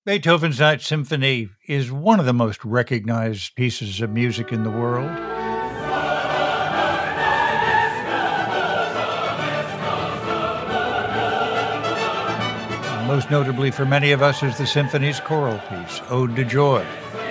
Beethoven's Ninth Symphony is one of the most recognized pieces of music in the world. Most notably for many of us is the symphony's choral piece, Ode to Joy.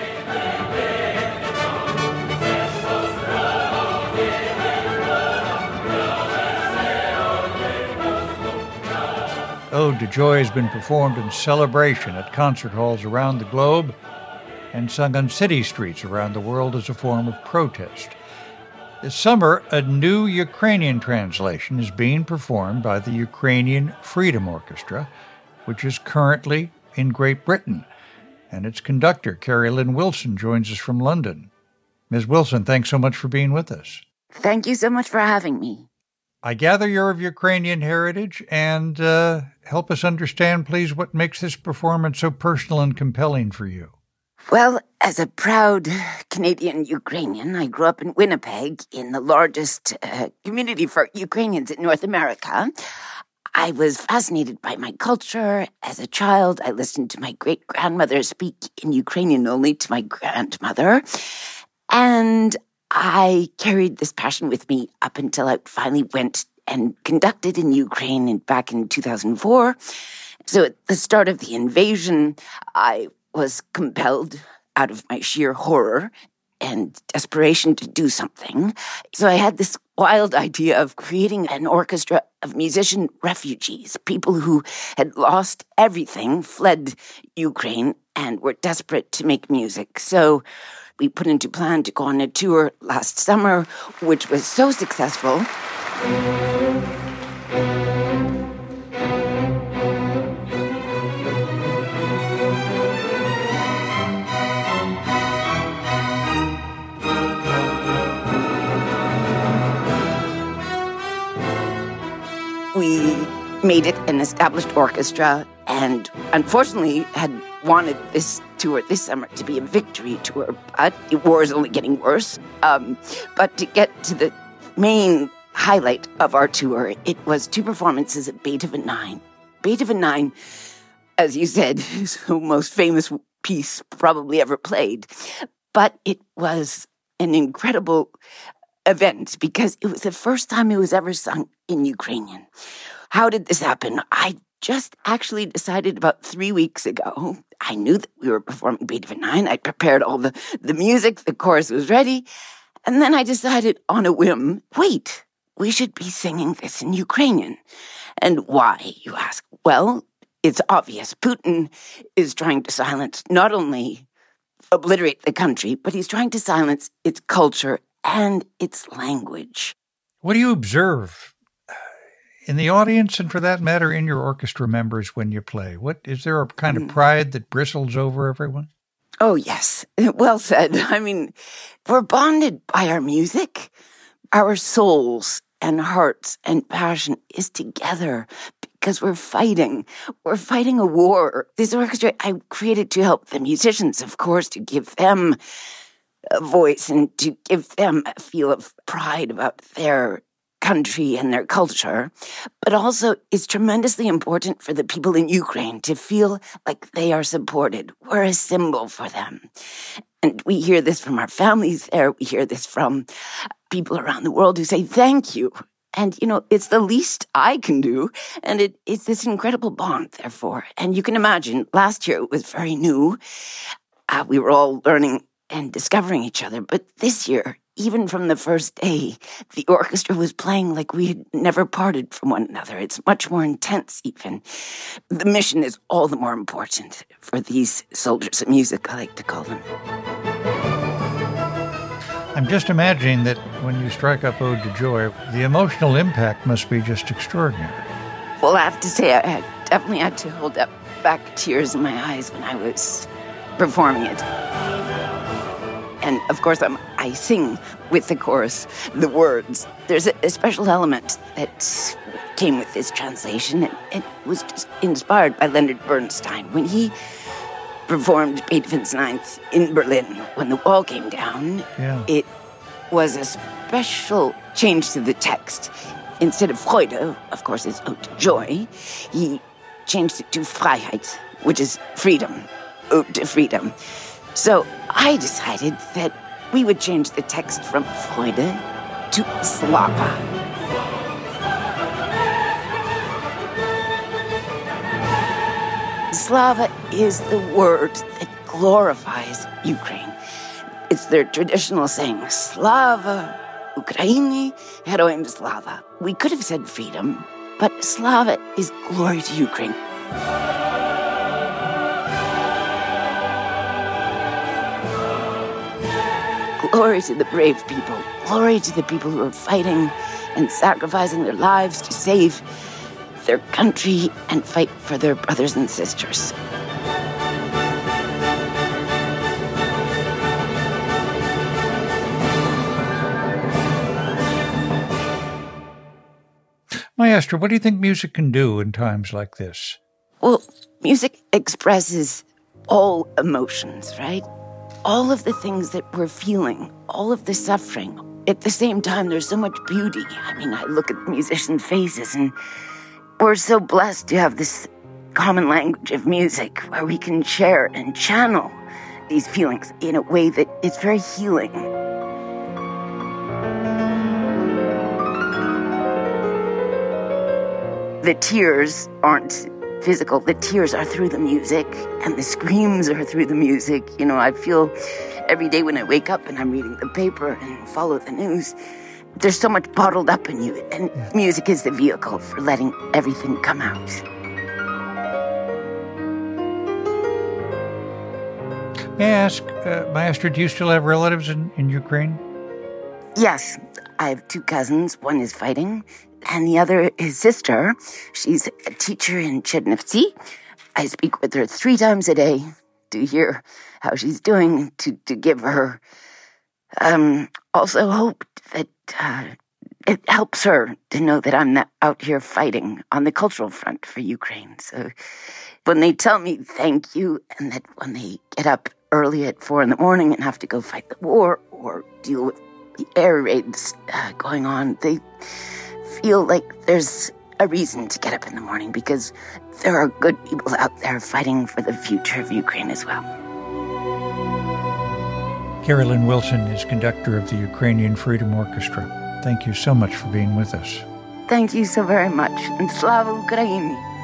Ode to Joy has been performed in celebration at concert halls around the globe and sung on city streets around the world as a form of protest. This summer, a new Ukrainian translation is being performed by the Ukrainian Freedom Orchestra, which is currently in Great Britain. And its conductor, Carrie Lynn Wilson, joins us from London. Ms. Wilson, thanks so much for being with us. Thank you so much for having me. I gather you're of Ukrainian heritage, and help us understand, please, what makes this performance so personal and compelling for you. Well, as a proud Canadian Ukrainian, I grew up in Winnipeg, in the largest community for Ukrainians in North America. I was fascinated by my culture. As a child, I listened to my great-grandmother speak in Ukrainian only to my grandmother, and I carried this passion with me up until I finally went and conducted in Ukraine back in 2004. So at the start of the invasion, I was compelled out of my sheer horror and desperation to do something. So I had this wild idea of creating an orchestra of musician refugees, people who had lost everything, fled Ukraine, and were desperate to make music. So we put into plan to go on a tour last summer, which was so successful. We made it an established orchestra and unfortunately had wanted this tour this summer to be a victory tour, but the war is only getting worse. But to get to the main highlight of our tour, it was 2 performances of Beethoven 9. Beethoven 9, as you said, is the most famous piece probably ever played. But it was an incredible event because it was the first time it was ever sung in Ukrainian. How did this happen? I just actually decided about 3 weeks ago. I knew that we were performing Beethoven 9. I prepared all the music. The chorus was ready. And then I decided on a whim, wait, we should be singing this in Ukrainian. And why, you ask? Well, it's obvious. Putin is trying to silence, not only obliterate the country, but he's trying to silence its culture and its language. What do you observe in the audience, and for that matter, in your orchestra members when you play? Is there a kind of pride that bristles over everyone? Oh, yes. Well said. I mean, we're bonded by our music. Our souls and hearts and passion is together because we're fighting. We're fighting a war. This orchestra I created to help the musicians, of course, to give them a voice and to give them a feel of pride about their country and their culture, but also it's tremendously important for the people in Ukraine to feel like they are supported. We're a symbol for them. And we hear this from our families there. We hear this from people around the world who say, thank you. And, it's the least I can do. And it's this incredible bond, therefore. And you can imagine, last year it was very new. We were all learning and discovering each other. But this year, even from the first day, the orchestra was playing like we had never parted from one another. It's much more intense, even. The mission is all the more important for these soldiers of music, I like to call them. I'm just imagining that when you strike up Ode to Joy, the emotional impact must be just extraordinary. Well, I have to say, I definitely had to hold back tears in my eyes when I was performing it. And, of course, I sing with the chorus the words. There's a special element that came with this translation. It was just inspired by Leonard Bernstein. When he performed Beethoven's Ninth in Berlin, when the wall came down, It was a special change to the text. Instead of Freude, of course, it's Ode to Joy, he changed it to Freiheit, which is freedom. ode to freedom. So I decided that we would change the text from Freude to Slava. Slava is the word that glorifies Ukraine. It's their traditional saying, Slava Ukraini, Heroim Slava. We could have said freedom, but Slava is glory to Ukraine. Glory to the brave people. Glory to the people who are fighting and sacrificing their lives to save their country and fight for their brothers and sisters. Maestra, what do you think music can do in times like this? Well, music expresses all emotions, right? All of the things that we're feeling, all of the suffering. At the same time, there's so much beauty. I mean, I look at musicians' faces, and we're so blessed to have this common language of music where we can share and channel these feelings in a way that is very healing. The tears aren't physical. The tears are through the music, and the screams are through the music. You know, I feel every day when I wake up and I'm reading the paper and follow the news, there's so much bottled up in you, and music is the vehicle for letting everything come out. May I ask, Maestra, do you still have relatives in Ukraine? Yes, I have 2 cousins. One is fighting, and the other is sister. She's a teacher in Chernivtsi. I speak with her 3 times a day to hear how she's doing, to give her also hope that it helps her to know that I'm not out here fighting on the cultural front for Ukraine. So when they tell me thank you, and that when they get up early at 4 a.m. and have to go fight the war or deal with the air raids going on, they feel like there's a reason to get up in the morning, because there are good people out there fighting for the future of Ukraine as well. Carolyn Wilson is conductor of the Ukrainian Freedom Orchestra. Thank you so much for being with us. Thank you so very much. And Slava Ukraini.